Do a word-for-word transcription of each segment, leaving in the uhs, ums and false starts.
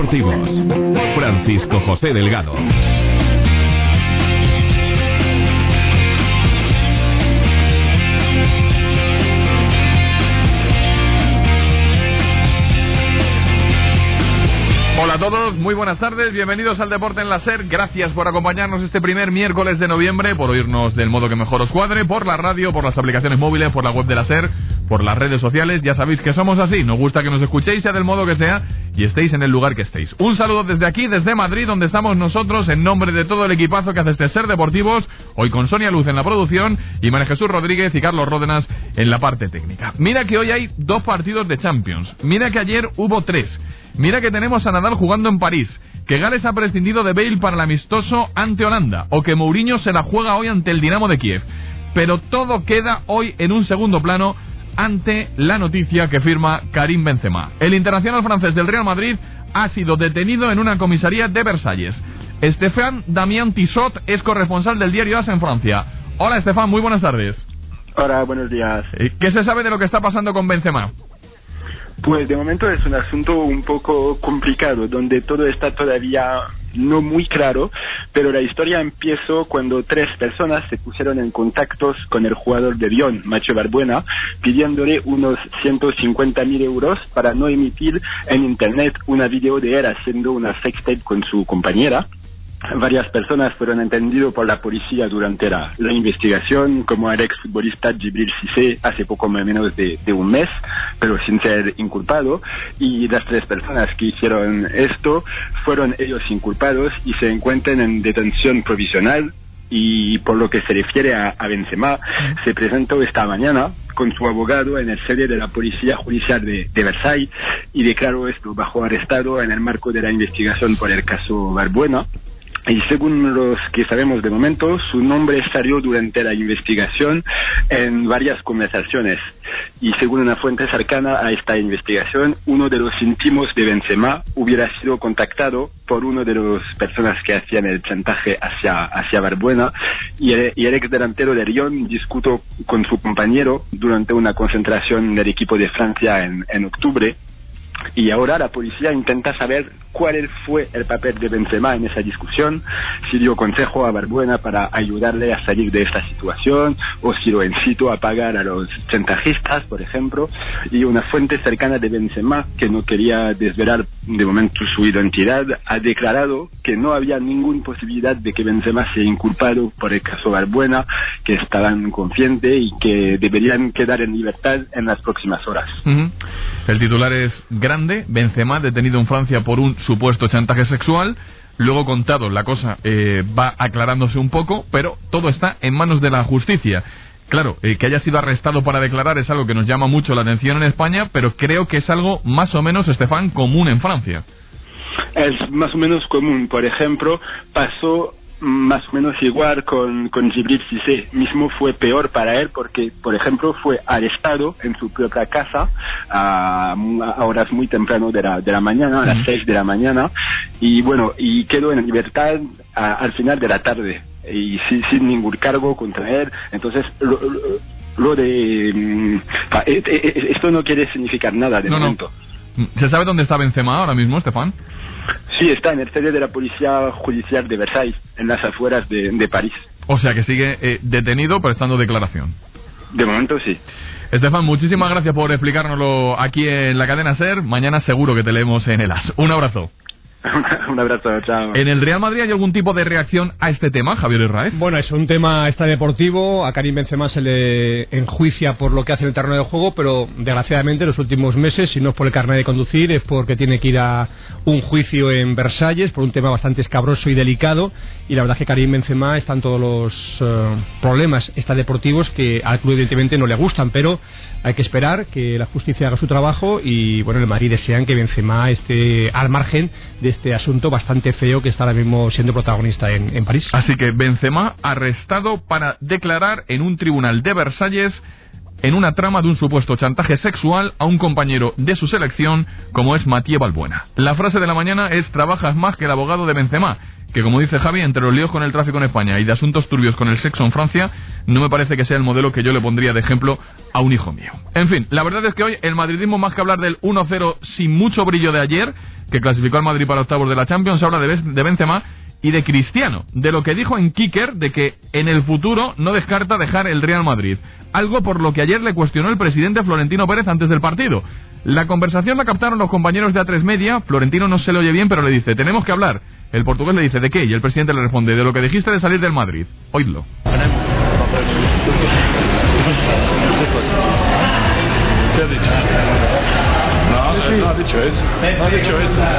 deportivos. Francisco José Delgado. Hola a todos, muy buenas tardes, bienvenidos al Deporte en la SER. Gracias por acompañarnos este primer miércoles de noviembre, por oírnos del modo que mejor os cuadre, por la radio, por las aplicaciones móviles, por la web de la SER, por las redes sociales. Ya sabéis que somos así, nos gusta que nos escuchéis, sea del modo que sea, y estéis en el lugar que estéis. Un saludo desde aquí, desde Madrid, donde estamos nosotros, en nombre de todo el equipazo que hace este SER Deportivos, hoy con Sonia Luz en la producción, y María Jesús Rodríguez y Carlos Ródenas en la parte técnica. Mira que hoy hay dos partidos de Champions, mira que ayer hubo tres. Mira que tenemos a Nadal jugando en París, que Gales ha prescindido de Bale para el amistoso ante Holanda, o que Mourinho se la juega hoy ante el Dinamo de Kiev. Pero todo queda hoy en un segundo plano ante la noticia que firma Karim Benzema. El internacional francés del Real Madrid ha sido detenido en una comisaría de Versalles. Stéphane Damien Tissot es corresponsal del diario AS en Francia. Hola Stéphane, muy buenas tardes. Hola, buenos días. ¿Qué se sabe de lo que está pasando con Benzema? Pues de momento es un asunto un poco complicado, donde todo está todavía no muy claro, pero la historia empezó cuando tres personas se pusieron en contacto con el jugador de Lyon, Mathieu Valbuena, pidiéndole unos ciento cincuenta mil euros para no emitir en internet una video de él haciendo una sextape con su compañera. Varias personas fueron entendidas por la policía durante la, la investigación, como el exfutbolista Djibril Cissé hace poco menos de, de un mes, pero sin ser inculpado, y las tres personas que hicieron esto fueron ellos inculpados y se encuentran en detención provisional. Y por lo que se refiere a, a Benzema, se presentó esta mañana con su abogado en el sede de la Policía Judicial de, de Versalles y declaró esto bajo arrestado en el marco de la investigación por el caso Valbuena. Y según los que sabemos de momento, su nombre salió durante la investigación en varias conversaciones. Y según una fuente cercana a esta investigación, uno de los íntimos de Benzema hubiera sido contactado por una de las personas que hacían el chantaje hacia, hacia Valbuena, y el, y el ex delantero de Lyon discutió con su compañero durante una concentración del equipo de Francia en, en octubre. Y ahora la policía intenta saber cuál fue el papel de Benzema en esa discusión, si dio consejo a Valbuena para ayudarle a salir de esta situación, o si lo incitó a pagar a los chantajistas, por ejemplo. Y una fuente cercana de Benzema, que no quería desvelar de momento su identidad, ha declarado que no había ninguna posibilidad de que Benzema sea inculpado por el caso Valbuena, que estaban conscientes y que deberían quedar en libertad en las próximas horas. Uh-huh. El titular es grande: Benzema detenido en Francia por un supuesto chantaje sexual. Luego, contado, la cosa eh, va aclarándose un poco, pero todo está en manos de la justicia. Claro, eh, que haya sido arrestado para declarar es algo que nos llama mucho la atención en España, pero creo que es algo más o menos, Estefan, común en Francia. Es más o menos común. Por ejemplo, pasó más o menos igual con, con Djibril Cissé. Mismo fue peor para él porque, por ejemplo, fue arrestado en su propia casa a, a horas muy temprano de la, de la mañana, a las seis de la mañana, y bueno, y quedó en libertad a, al final de la tarde, y sin, sin ningún cargo contra él. Entonces, lo, lo, lo de... esto no quiere significar nada de no, momento. No. ¿Se sabe dónde está Benzema ahora mismo, Estefan? Sí, está en el sede de la Policía Judicial de Versalles, en las afueras de, de París. O sea que sigue eh, detenido prestando declaración. De momento sí. Estefan, muchísimas gracias por explicárnoslo aquí en la cadena SER. Mañana seguro que te leemos en el AS. Un abrazo. Un abrazo, chao. ¿En el Real Madrid hay algún tipo de reacción a este tema, Javier Herráez? Bueno, es un tema extradeportivo. A Karim Benzema se le enjuicia por lo que hace en el terreno de juego, pero desgraciadamente en los últimos meses, si no es por el carnet de conducir, es porque tiene que ir a un juicio en Versalles por un tema bastante escabroso y delicado. Y la verdad es que Karim Benzema está en todos los uh, problemas extradeportivos que al club evidentemente no le gustan, pero hay que esperar que la justicia haga su trabajo y bueno, en el Madrid desean que Benzema esté al margen de este asunto bastante feo que está ahora mismo siendo protagonista en, en París. Así que Benzema arrestado para declarar en un tribunal de Versalles en una trama de un supuesto chantaje sexual a un compañero de su selección como es Mathieu Valbuena. La frase de la mañana es: trabajas más que el abogado de Benzema. que, como dice Javi, entre los líos con el tráfico en España y de asuntos turbios con el sexo en Francia, no me parece que sea el modelo que yo le pondría de ejemplo a un hijo mío. En fin, la verdad es que hoy el madridismo, más que hablar del uno cero sin mucho brillo de ayer, que clasificó al Madrid para octavos de la Champions, habla de, de Benzema y de Cristiano, de lo que dijo en Kicker, de que en el futuro no descarta dejar el Real Madrid, algo por lo que ayer le cuestionó el presidente Florentino Pérez antes del partido. La conversación la captaron los compañeros de A tres Media. Florentino no se le oye bien, pero le dice, tenemos que hablar. El portugués le dice, ¿de qué? Y el presidente le responde, de lo que dijiste de salir del Madrid. Oídlo. ¿Qué ha dicho? No, no ha dicho eso. No ha dicho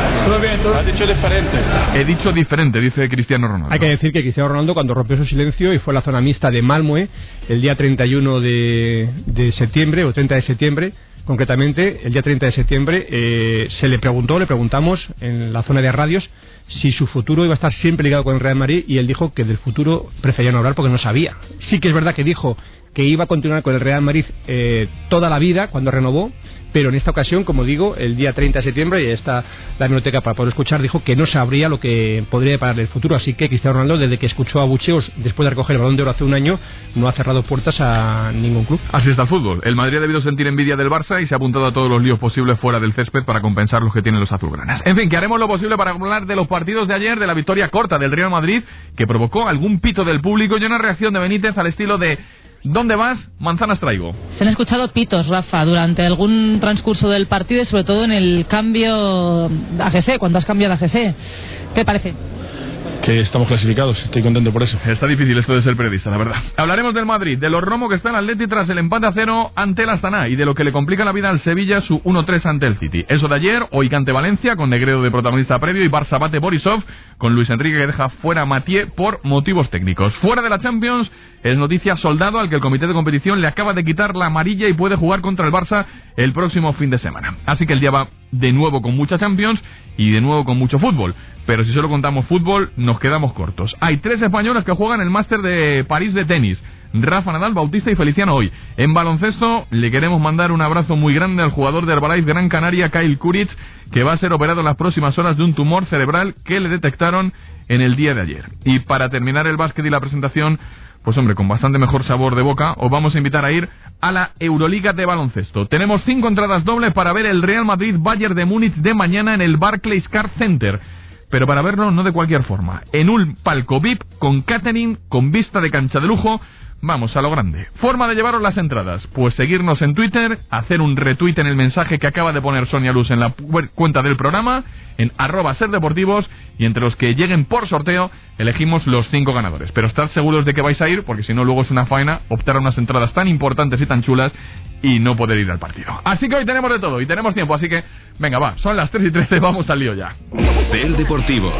eso. Ha dicho diferente. He dicho diferente, dice Cristiano Ronaldo. Hay que decir que Cristiano Ronaldo, cuando rompió su silencio y fue a la zona mixta de Malmö el día treinta y uno de, de septiembre, o treinta de septiembre, concretamente, el día treinta de septiembre, eh, se le preguntó, le preguntamos en la zona de radios si su futuro iba a estar siempre ligado con el Real Madrid, y él dijo que del futuro prefería no hablar porque no sabía. Sí que es verdad que dijo que iba a continuar con el Real Madrid eh, toda la vida cuando renovó, pero en esta ocasión, como digo, el día treinta de septiembre, y está la biblioteca para poder escuchar, dijo que no sabría lo que podría deparar el futuro. Así que Cristiano Ronaldo, desde que escuchó abucheos después de recoger el Balón de Oro hace un año, no ha cerrado puertas a ningún club. Así está el fútbol. El Madrid ha debido sentir envidia del Barça y se ha apuntado a todos los líos posibles fuera del césped para compensar los que tienen los azulgranas. En fin, que haremos lo posible para hablar de los partidos de ayer, de la victoria corta del Real Madrid, que provocó algún pito del público y una reacción de Benítez al estilo de ¿dónde vas? Manzanas traigo. Se han escuchado pitos, Rafa, durante algún transcurso del partido y sobre todo en el cambio a G C, cuando has cambiado a G C. ¿Qué parece? Que estamos clasificados, estoy contento por eso. Está difícil esto de ser periodista, la verdad. Hablaremos del Madrid, de los Romo que está en Atleti tras el empate a cero ante el Astana y de lo que le complica la vida al Sevilla su uno tres ante el City. Eso de ayer, hoy Cante Valencia con Negredo de protagonista previo y Barça bate Borisov con Luis Enrique que deja fuera a Mathieu por motivos técnicos. Fuera de la Champions es noticia Soldado, al que el comité de competición le acaba de quitar la amarilla y puede jugar contra el Barça el próximo fin de semana. Así que el día va de nuevo con mucha Champions y de nuevo con mucho fútbol. Pero si solo contamos fútbol, nos quedamos cortos. Hay tres españoles que juegan el Máster de París de tenis. Rafa Nadal, Bautista y Feliciano hoy. En baloncesto, le queremos mandar un abrazo muy grande al jugador de Herbalife Gran Canaria, Kyle Kuric, que va a ser operado en las próximas horas de un tumor cerebral que le detectaron en el día de ayer. Y para terminar el básquet y la presentación, pues hombre, con bastante mejor sabor de boca, os vamos a invitar a ir a la Euroliga de baloncesto. Tenemos cinco entradas dobles para ver el Real Madrid-Bayern de Múnich de mañana en el Barclays Card Center. Pero para verlo no de cualquier forma, en un palco V I P, con catering, con vista de cancha de lujo. Vamos a lo grande. Forma de llevaros las entradas, pues seguirnos en Twitter, hacer un retweet en el mensaje que acaba de poner Sonia Luz en la cuenta del programa, en arroba ser deportivos, y entre los que lleguen por sorteo, elegimos los cinco ganadores. Pero estad seguros de que vais a ir, porque si no luego es una faena optar a unas entradas tan importantes y tan chulas y no poder ir al partido. Así que hoy tenemos de todo y tenemos tiempo, así que venga, va, son las tres y trece, vamos al lío ya. Ser Deportivos.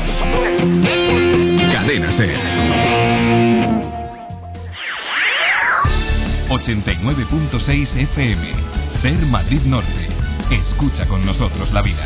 Cadena Ser. ochenta y nueve punto seis F M. Ser Madrid Norte. Escucha con nosotros la vida.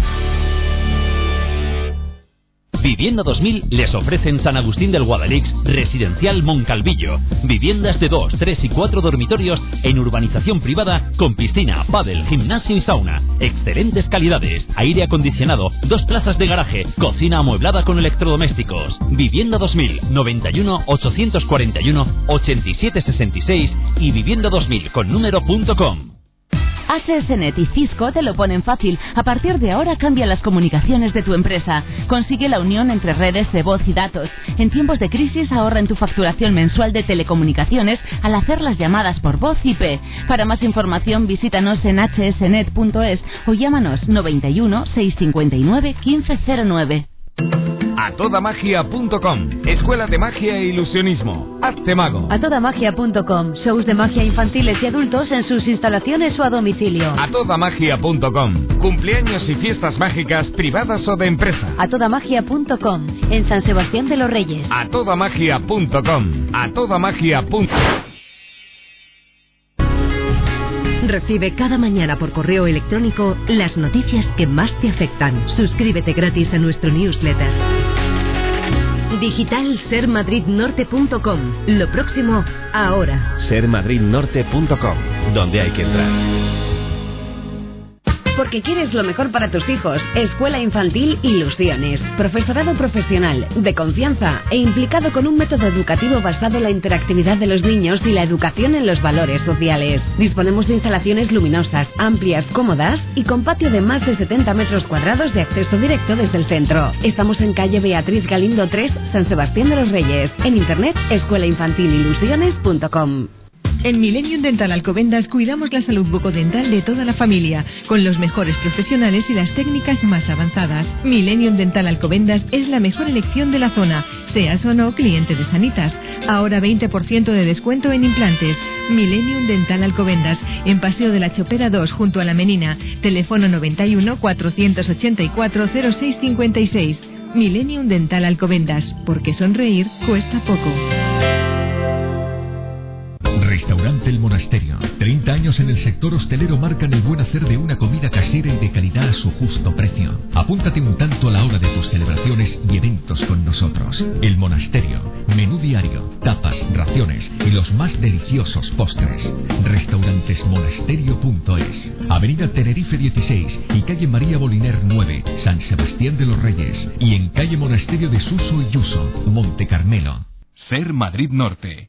Vivienda dos mil les ofrece en San Agustín del Guadalix Residencial Moncalvillo. Viviendas de dos, tres y cuatro dormitorios en urbanización privada con piscina, pádel, gimnasio y sauna. Excelentes calidades, aire acondicionado, dos plazas de garaje, cocina amueblada con electrodomésticos. Vivienda dos mil, noventa y uno, ochocientos cuarenta y uno, ochenta y siete sesenta y seis y vivienda dos mil con número punto com. A S S Net y Cisco te lo ponen fácil. A partir de ahora cambia las comunicaciones de tu empresa. Consigue la unión entre redes de voz y datos. En tiempos de crisis ahorra en tu facturación mensual de telecomunicaciones al hacer las llamadas por voz I P. Para más información visítanos en h s net punto es o llámanos noventa y uno, seiscientos cincuenta y nueve, quince cero nueve. A toda magia punto com. Escuela de magia e ilusionismo. Hazte mago. A toda magia punto com. Shows de magia infantiles y adultos en sus instalaciones o a domicilio. A toda magia punto com. Cumpleaños y fiestas mágicas privadas o de empresa. A toda magia punto com. En San Sebastián de los Reyes. A toda magia punto com. A toda magia punto com. Recibe cada mañana por correo electrónico las noticias que más te afectan. Suscríbete gratis a nuestro newsletter. Digital ser madrid norte punto com. Lo próximo, ahora. ser madrid norte punto com, donde hay que entrar. Porque quieres lo mejor para tus hijos. Escuela Infantil Ilusiones. Profesorado profesional, de confianza e implicado con un método educativo basado en la interactividad de los niños y la educación en los valores sociales. Disponemos de instalaciones luminosas, amplias, cómodas y con patio de más de setenta metros cuadrados de acceso directo desde el centro. Estamos en calle Beatriz Galindo tres, San Sebastián de los Reyes. En internet, escuela infantil ilusiones punto com. En Millennium Dental Alcobendas cuidamos la salud bucodental de toda la familia, con los mejores profesionales y las técnicas más avanzadas. Millennium Dental Alcobendas es la mejor elección de la zona, seas o no cliente de Sanitas. Ahora veinte por ciento de descuento en implantes. Millennium Dental Alcobendas, en Paseo de la Chopera dos, junto a La Menina. Teléfono noventa y uno, cuatrocientos ochenta y cuatro, cero seis cincuenta y seis. Millennium Dental Alcobendas, porque sonreír cuesta poco. Restaurante El Monasterio. treinta años en el sector hostelero marcan el buen hacer de una comida casera y de calidad a su justo precio. Apúntate un tanto a la hora de tus celebraciones y eventos con nosotros. El Monasterio. Menú diario, tapas, raciones y los más deliciosos postres. Restaurantesmonasterio punto es. Avenida Tenerife dieciséis y calle María Boliner nueve, San Sebastián de los Reyes. Y en calle Monasterio de Suso y Yuso, Monte Carmelo. Ser Madrid Norte.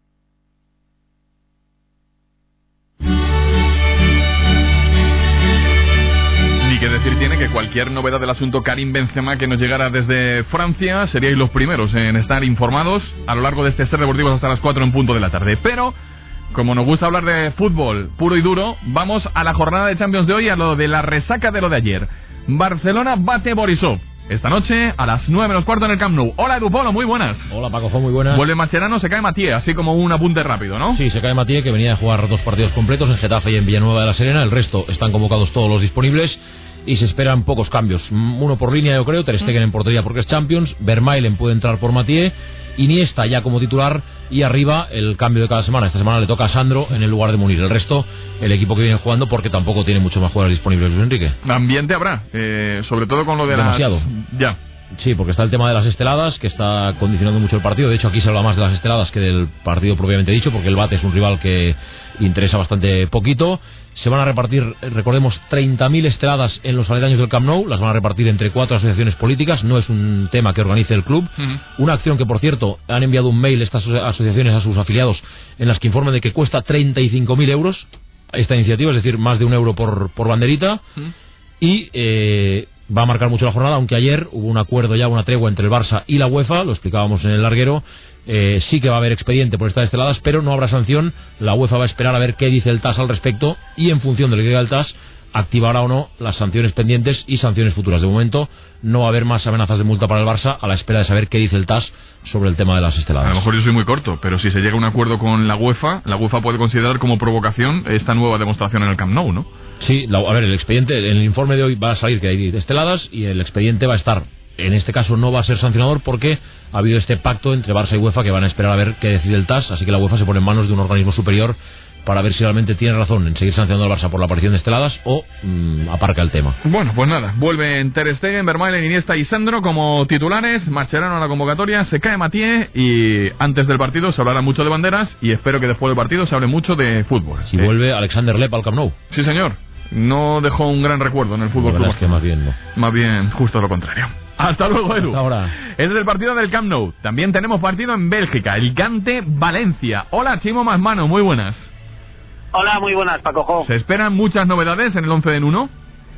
Ni que decir tiene que cualquier novedad del asunto Karim Benzema que nos llegara desde Francia seríais los primeros en estar informados a lo largo de este Ser Deportivos hasta las cuatro en punto de la tarde. Pero, como nos gusta hablar de fútbol puro y duro, vamos a la jornada de Champions de hoy, a lo de la resaca de lo de ayer. Barcelona bate Borisov esta noche a las nueve menos cuarto en el Camp Nou. Hola Edu Polo, muy buenas. Hola Paco, muy buenas. Vuelve Mascherano, se cae Mathieu, así como un apunte rápido, ¿no? Sí, se cae Mathieu, que venía a jugar dos partidos completos en Getafe y en Villanueva de la Serena. El resto están convocados todos los disponibles y se esperan pocos cambios. Uno por línea, yo creo. Ter Stegen en portería porque es Champions. Vermaelen puede entrar por Mathieu. Iniesta ya como titular, y arriba el cambio de cada semana. Esta semana le toca a Sandro en el lugar de Munir. El resto, el equipo que viene jugando, porque tampoco tiene mucho más jugadores disponibles. Luis Enrique. Ambiente habrá, eh, sobre todo con lo de Demasiado. las... Ya. Sí, porque está el tema de las esteladas, que está condicionando mucho el partido. De hecho, aquí se habla más de las esteladas que del partido propiamente dicho, porque el Bate es un rival que interesa bastante poquito. Se van a repartir, recordemos, treinta mil esteladas en los aledaños del Camp Nou. Las van a repartir entre cuatro asociaciones políticas. No es un tema que organice el club. Uh-huh. Una acción que, por cierto, han enviado un mail estas asociaciones a sus afiliados en las que informan de que cuesta treinta y cinco mil euros esta iniciativa, es decir, más de un euro por, por banderita. Uh-huh. Y... Eh, va a marcar mucho la jornada, aunque ayer hubo un acuerdo ya, una tregua entre el Barça y la UEFA, lo explicábamos en el larguero. Eh, sí que va a haber expediente por estas esteladas, pero no habrá sanción. La UEFA va a esperar a ver qué dice el T A S al respecto, y en función de lo que diga el T A S activará o no las sanciones pendientes y sanciones futuras. De momento no va a haber más amenazas de multa para el Barça, a la espera de saber qué dice el T A S sobre el tema de las esteladas. A lo mejor yo soy muy corto, pero si se llega a un acuerdo con la UEFA, la UEFA puede considerar como provocación esta nueva demostración en el Camp Nou, ¿no? Sí, la, a ver, el expediente, en el informe de hoy va a salir que hay esteladas, y el expediente va a estar, en este caso no va a ser sancionador, porque ha habido este pacto entre Barça y UEFA que van a esperar a ver qué decide el T A S, así que la UEFA se pone en manos de un organismo superior para ver si realmente tiene razón en seguir sancionando al Barça por la aparición de esteladas o mmm, aparca el tema. Bueno, pues nada, vuelven Ter Stegen, Vermaelen, Iniesta y Sandro como titulares. Mascherano a la convocatoria, se cae Mathieu, y antes del partido se hablará mucho de banderas, y espero que después del partido se hable mucho de fútbol. Y eh. vuelve Alexander Lepp al Camp Nou. Sí, señor. No dejó un gran recuerdo en el fútbol club. Es que más bien no. Más bien, justo lo contrario. Hasta luego, Edu. Hasta ahora. Este es el partido del Camp Nou. También tenemos partido en Bélgica, el Gante-Valencia. Hola, Chimo Masmano, muy buenas. Hola, muy buenas, Paco Jo. ¿Se esperan muchas novedades en el once de Nuno?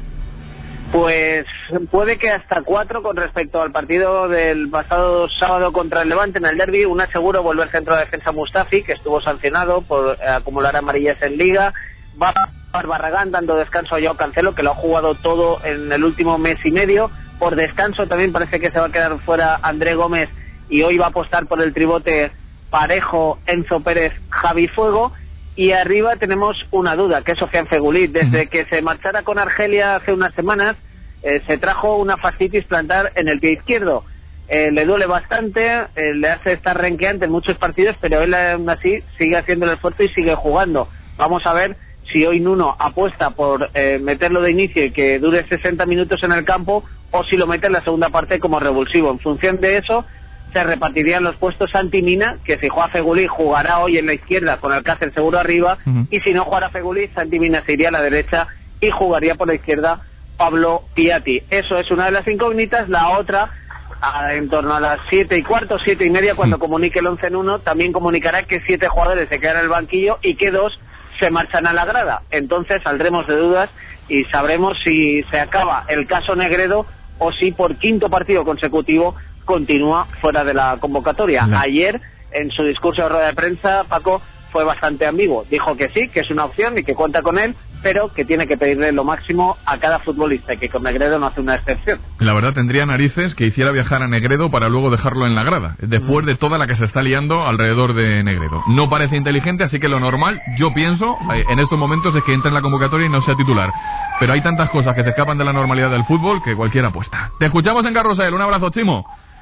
Pues puede que hasta cuatro con respecto al partido del pasado sábado contra el Levante en el derbi. Una seguro, volver centro de defensa Mustafi, que estuvo sancionado por acumular amarillas en Liga. Va a Barragán dando descanso a Joao Cancelo, que lo ha jugado todo en el último mes y medio. Por descanso también parece que se va a quedar fuera André Gómez, y hoy va a apostar por el tribote Parejo, Enzo Pérez, Javi Fuego. Y arriba tenemos una duda, que es Sofian Feghouli. Desde uh-huh. que se marchara con Argelia hace unas semanas, eh, se trajo una fascitis plantar en el pie izquierdo. Eh, le duele bastante, eh, le hace estar renqueante en muchos partidos, pero él aún así sigue haciendo el esfuerzo y sigue jugando. Vamos a ver si hoy Nuno apuesta por eh, meterlo de inicio y que dure sesenta minutos en el campo, o si lo mete en la segunda parte como revulsivo. En función de eso se repartirían los puestos. Santi Mina, que si juega Feghouli jugará hoy en la izquierda con Alcácer seguro arriba, uh-huh. y si no jugara Feghouli, Santi Mina se iría a la derecha y jugaría por la izquierda Pablo Piatti. Eso es una de las incógnitas. La otra, a, en torno a las siete y cuarto, siete y media, cuando comunique el once en uno, también comunicará que siete jugadores se quedan en el banquillo y que dos se marchan a la grada. Entonces saldremos de dudas y sabremos si se acaba el caso Negredo o si por quinto partido consecutivo continúa fuera de la convocatoria. No. Ayer, en su discurso de rueda de prensa, Paco fue bastante ambiguo. Dijo que sí, que es una opción y que cuenta con él, pero que tiene que pedirle lo máximo a cada futbolista y que con Negredo no hace una excepción. La verdad, tendría narices que hiciera viajar a Negredo para luego dejarlo en la grada, después de toda la que se está liando alrededor de Negredo. No parece inteligente, así que lo normal, yo pienso, en estos momentos es que entre en la convocatoria y no sea titular. Pero hay tantas cosas que se escapan de la normalidad del fútbol que cualquiera apuesta. Te escuchamos en Carrusel. Un abrazo, Chimo.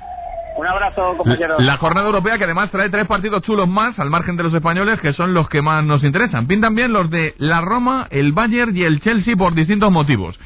Un abrazo, compañeros. La jornada europea, que además trae tres partidos chulos más, al margen de los españoles, que son los que más nos interesan. Pintan bien los de la Roma, el Bayern y el Chelsea por distintos motivos.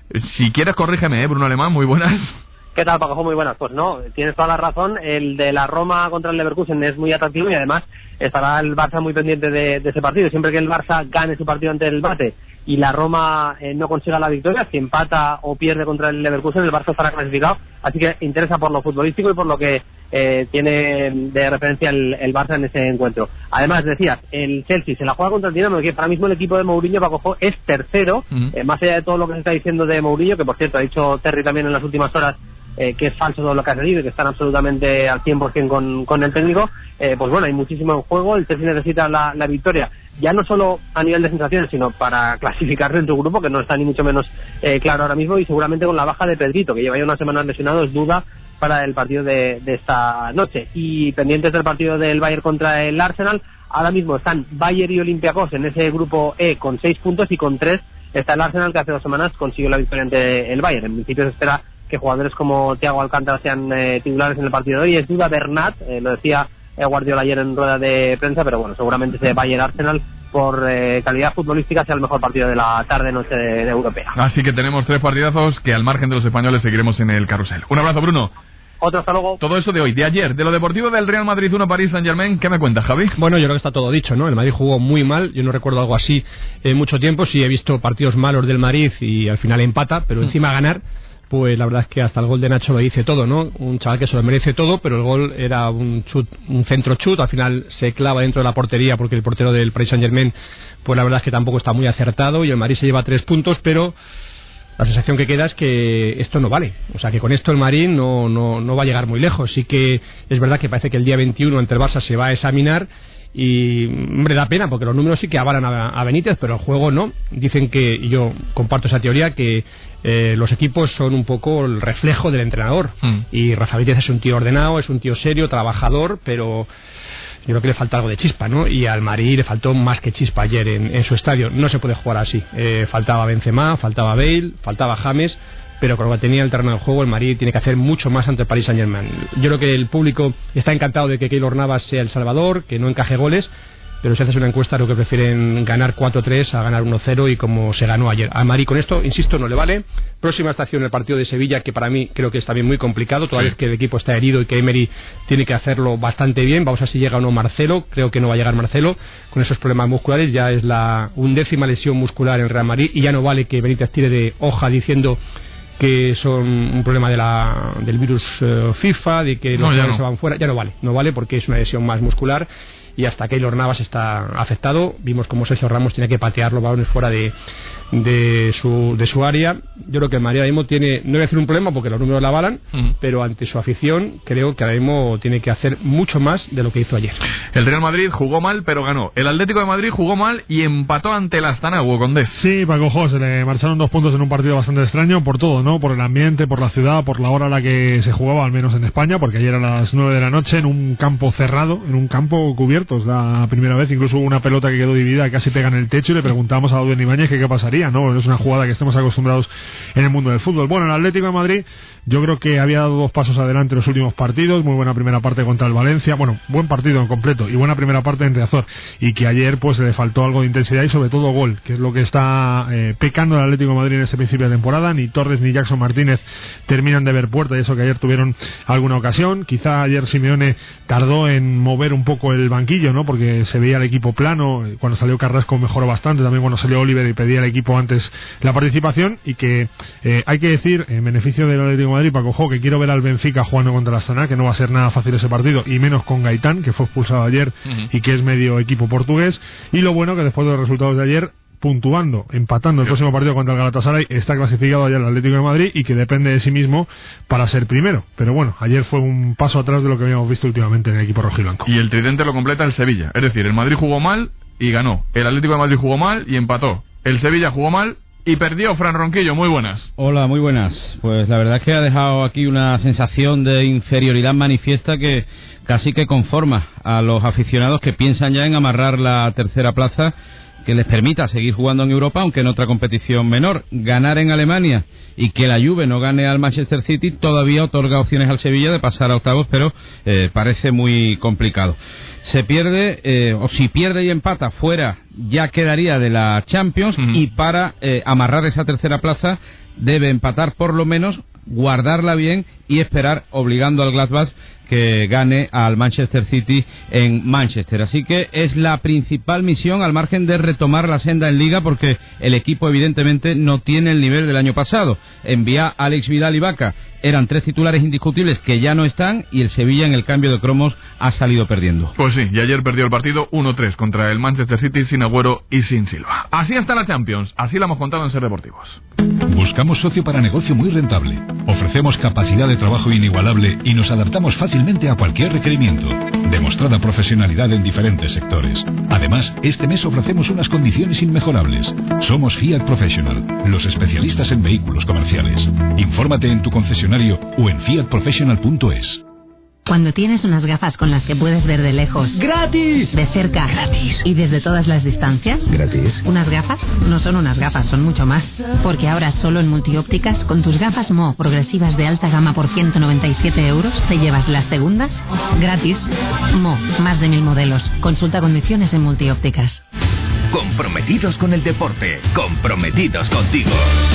Si quieres, corrígeme, ¿eh, Bruno Alemán? Muy buenas. ¿Qué tal, Paco? Muy buenas. Pues no, tienes toda la razón. El de la Roma contra el Leverkusen es muy atractivo y además estará el Barça muy pendiente de, de ese partido. Siempre que el Barça gane su partido ante el Bate y la Roma eh, no consiga la victoria, si empata o pierde contra el Leverkusen, el Barça estará clasificado. Así que interesa por lo futbolístico y por lo que eh, tiene de referencia el, el Barça en ese encuentro. Además, decías, el Chelsea se la juega contra el Dinamo, que para mismo el equipo de Mourinho, Paco, es tercero, uh-huh. eh, más allá de todo lo que se está diciendo de Mourinho, que por cierto ha dicho Terry también en las últimas horas, Eh, que es falso todo lo que ha salido y que están absolutamente al cien por ciento con, con el técnico, eh, pues bueno, hay muchísimo en juego. El Chelsea necesita la, la victoria, ya no solo a nivel de sensaciones, sino para clasificarse en tu grupo, que no está ni mucho menos eh, claro ahora mismo, y seguramente con la baja de Pedrito, que lleva ya una semana lesionado, es duda para el partido de, de esta noche. Y pendientes del partido del Bayern contra el Arsenal, ahora mismo están Bayern y Olympiacos en ese grupo E con seis puntos, y con tres está el Arsenal, que hace dos semanas consiguió la victoria ante el Bayern. En principio se espera que jugadores como Thiago Alcántara sean eh, titulares en el partido de hoy. Es duda Bernat, eh, lo decía eh, Guardiola ayer en rueda de prensa, pero bueno, seguramente ese Bayern Arsenal por eh, calidad futbolística sea el mejor partido de la tarde-noche de, de europea. Así que tenemos tres partidazos que al margen de los españoles seguiremos en el carrusel. Un abrazo, Bruno. Otro, hasta luego. Todo eso de hoy, de ayer, de lo deportivo del Real Madrid uno París Saint-Germain. ¿Qué me cuentas, Javi? Bueno, yo creo que está todo dicho, ¿no? El Madrid jugó muy mal, yo no recuerdo algo así en mucho tiempo. Sí he visto partidos malos del Madrid y al final empata, pero encima ganar, pues la verdad es que hasta el gol de Nacho lo dice todo, ¿no? Un chaval que se lo merece todo, pero el gol era un chut, un centro chut, al final se clava dentro de la portería porque el portero del Paris Saint-Germain, pues la verdad es que tampoco está muy acertado y el Madrid se lleva tres puntos, pero la sensación que queda es que esto no vale. O sea, que con esto el Madrid no, no, no va a llegar muy lejos. Sí que es verdad que parece que el día veintiuno ante el Barça se va a examinar y, hombre, da pena porque los números sí que avalan a, a Benítez, pero el juego no. Dicen que, y yo comparto esa teoría, que eh, los equipos son un poco el reflejo del entrenador. Mm. Y Rafa Benítez es un tío ordenado, es un tío serio, trabajador, pero yo creo que le falta algo de chispa, ¿no? Y al Madrid le faltó más que chispa ayer en, en su estadio. No se puede jugar así. Eh, faltaba Benzema, faltaba Bale, faltaba James, pero con lo que tenía el terreno de juego, el Madrid tiene que hacer mucho más ante el Paris Saint-Germain. Yo creo que el público está encantado de que Keylor Navas sea el salvador, que no encaje goles, pero si haces una encuesta creo que prefieren ganar cuatro tres a ganar uno cero, y como se ganó ayer. A Madrid con esto, insisto, no le vale. Próxima estación, el partido de Sevilla, que para mí creo que es también muy complicado, toda vez que el equipo está herido y que Emery tiene que hacerlo bastante bien. Vamos a ver si llega o no Marcelo. Creo que no va a llegar Marcelo con esos problemas musculares. Ya es la undécima lesión muscular en Real Madrid y ya no vale que Benítez tire de hoja diciendo que son un problema de la, del virus uh, FIFA, de que los no, no. se van fuera. Ya no vale, no vale porque es una lesión más muscular. Y hasta Keylor Navas está afectado. Vimos como Sergio Ramos tiene que patear los balones fuera de, de su de su área. Yo creo que el Madrid ahora mismo tiene, no voy a decir un problema porque los números la avalan, uh-huh. pero ante su afición creo que ahora mismo tiene que hacer mucho más de lo que hizo ayer. El Real Madrid jugó mal pero ganó. El Atlético de Madrid jugó mal y empató ante el Astana, Hugo Condés. Sí, Paco Jo, se le marcharon dos puntos en un partido bastante extraño por todo, ¿no? Por el ambiente, por la ciudad, por la hora a la que se jugaba, al menos en España, porque ayer a las nueve de la noche en un campo cerrado, en un campo cubierto. La primera vez, incluso hubo una pelota que quedó dividida, casi pega en el techo, y le preguntábamos a Auden Ibáñez que qué pasaría, ¿no? Es una jugada que estamos acostumbrados en el mundo del fútbol. Bueno, el Atlético de Madrid yo creo que había dado dos pasos adelante en los últimos partidos. Muy buena primera parte contra el Valencia, bueno, buen partido en completo y buena primera parte entre Azor, y que ayer pues le faltó algo de intensidad y sobre todo gol, que es lo que está eh, pecando el Atlético de Madrid en este principio de temporada. Ni Torres ni Jackson Martínez terminan de ver puerta, y eso que ayer tuvieron alguna ocasión. Quizá ayer Simeone tardó en mover un poco el banquillo, ¿no? Porque se veía el equipo plano. Cuando salió Carrasco mejoró bastante, también cuando salió Oliver y pedía el equipo anticipó antes la participación, y que eh, hay que decir, en beneficio del Atlético de Madrid, Paco, ojo, que quiero ver al Benfica jugando contra el Astana, que no va a ser nada fácil ese partido, y menos con Gaitán, que fue expulsado ayer uh-huh. y que es medio equipo portugués. Y lo bueno que después de los resultados de ayer, puntuando, empatando el sí. próximo partido contra el Galatasaray, está clasificado ya el Atlético de Madrid y que depende de sí mismo para ser primero. Pero bueno, ayer fue un paso atrás de lo que habíamos visto últimamente en el equipo rojiblanco. Y el tridente lo completa el Sevilla, es decir, el Madrid jugó mal y ganó, el Atlético de Madrid jugó mal y empató, el Sevilla jugó mal y perdió. Fran Ronquillo, muy buenas. Hola, muy buenas. Pues la verdad es que ha dejado aquí una sensación de inferioridad manifiesta que casi que conforma a los aficionados que piensan ya en amarrar la tercera plaza, que les permita seguir jugando en Europa, aunque en otra competición menor. Ganar en Alemania y que la Juve no gane al Manchester City todavía otorga opciones al Sevilla de pasar a octavos, pero eh, parece muy complicado. Se pierde, eh, o si pierde y empata fuera, ya quedaría de la Champions, uh-huh. y para eh, amarrar esa tercera plaza debe empatar por lo menos, guardarla bien y esperar, obligando al Gladbach que gane al Manchester City en Manchester. Así que es la principal misión, al margen de retomar la senda en Liga, porque el equipo evidentemente no tiene el nivel del año pasado. Envía a Alex Vidal y Vaca, eran tres titulares indiscutibles que ya no están, y el Sevilla en el cambio de cromos ha salido perdiendo. Pues sí, y ayer perdió el partido uno tres contra el Manchester City sin Agüero y sin Silva. Así está la Champions, así la hemos contado en Ser Deportivos. Buscamos socio para negocio muy rentable. Ofrecemos capacidad de trabajo inigualable y nos adaptamos fácilmente a cualquier requerimiento. Demostrada profesionalidad en diferentes sectores. Además, este mes ofrecemos unas condiciones inmejorables. Somos Fiat Professional, los especialistas en vehículos comerciales. Infórmate en tu concesionario o en fiat professional punto es. Cuando tienes unas gafas con las que puedes ver de lejos, ¡gratis!, de cerca, ¡gratis!, y desde todas las distancias, ¡gratis!, unas gafas no son unas gafas, son mucho más. Porque ahora solo en Multiópticas, con tus gafas Mo progresivas de alta gama por ciento noventa y siete euros, te llevas las segundas gratis. Mo, más de mil modelos. Consulta condiciones en Multiópticas. Comprometidos con el deporte, comprometidos contigo.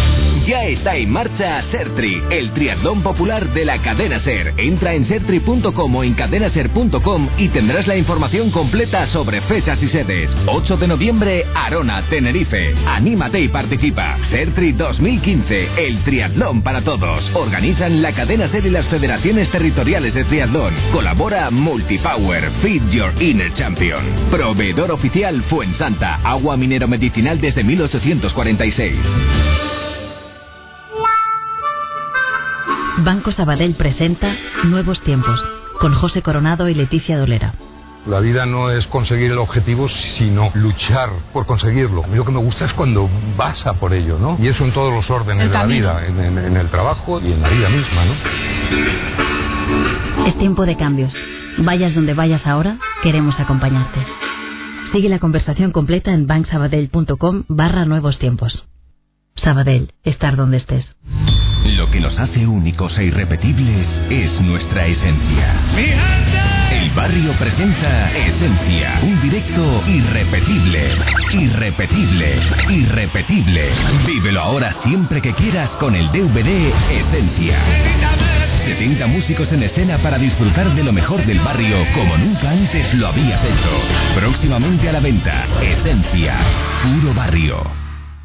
Ya está en marcha Sertri, el triatlón popular de la cadena SER. Entra en sertri punto com o en cadenaser punto com y tendrás la información completa sobre fechas y sedes. ocho de noviembre, Arona, Tenerife. Anímate y participa. Sertri dos mil quince, el triatlón para todos. Organizan la cadena SER y las federaciones territoriales de triatlón. Colabora Multipower, Feed Your Inner Champion. Proveedor oficial Fuensanta, agua minero medicinal desde mil ochocientos cuarenta y seis. Banco Sabadell presenta Nuevos Tiempos, con José Coronado y Leticia Dolera. La vida no es conseguir el objetivo, sino luchar por conseguirlo. A mí lo que me gusta es cuando vas a por ello, ¿no? Y eso en todos los órdenes de la vida, en, en, en el trabajo y en la vida misma, ¿no? Es tiempo de cambios. Vayas donde vayas ahora, queremos acompañarte. Sigue la conversación completa en banksabadell.com barra nuevos tiempos. Sabadell, estar donde estés. Lo que nos hace únicos e irrepetibles es nuestra esencia. El barrio presenta Esencia, un directo irrepetible, irrepetible, irrepetible. Vívelo ahora siempre que quieras con el D V D Esencia. setenta músicos en escena para disfrutar de lo mejor del barrio como nunca antes lo habías hecho. Próximamente a la venta, Esencia, puro barrio.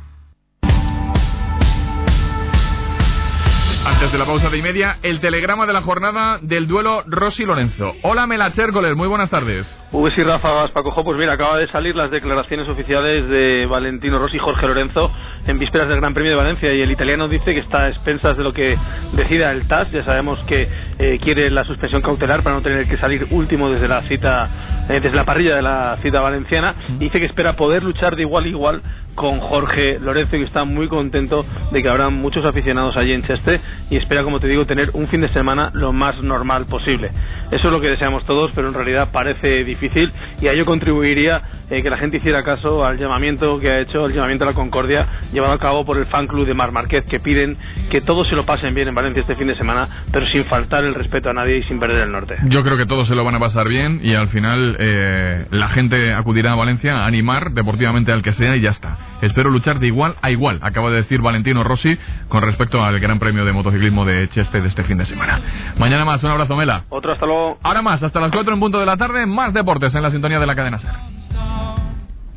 Antes de la pausa de y media, el telegrama de la jornada del duelo Rossi-Lorenzo. Hola, Melachércoles, muy buenas tardes. Pues sí, Rafa, Paco, pues mira, acaba de salir las declaraciones oficiales de Valentino Rossi y Jorge Lorenzo en vísperas del Gran Premio de Valencia, y el italiano dice que está a expensas de lo que decida el T A S. Ya sabemos que eh, quiere la suspensión cautelar para no tener que salir último desde la cita, eh, desde la parrilla de la cita valenciana. Y dice que espera poder luchar de igual a igual con Jorge Lorenzo, y está muy contento de que habrá muchos aficionados allí en Cheste, y espera, como te digo, tener un fin de semana lo más normal posible. Eso es lo que deseamos todos, pero en realidad parece difícil, y a ello contribuiría eh, que la gente hiciera caso al llamamiento que ha hecho, el llamamiento a la concordia llevado a cabo por el fan club de Marc Márquez, que piden que todos se lo pasen bien en Valencia este fin de semana, pero sin faltar el respeto a nadie y sin perder el norte. Yo creo que todos se lo van a pasar bien, y al final eh, la gente acudirá a Valencia a animar deportivamente al que sea, y ya está. Espero luchar de igual a igual, acaba de decir Valentino Rossi con respecto al Gran Premio de Motociclismo de Cheste de este fin de semana. Mañana más, un abrazo, Mela. Otro, hasta luego. Ahora más, hasta las cuatro en punto de la tarde, más deportes en la sintonía de la cadena SER.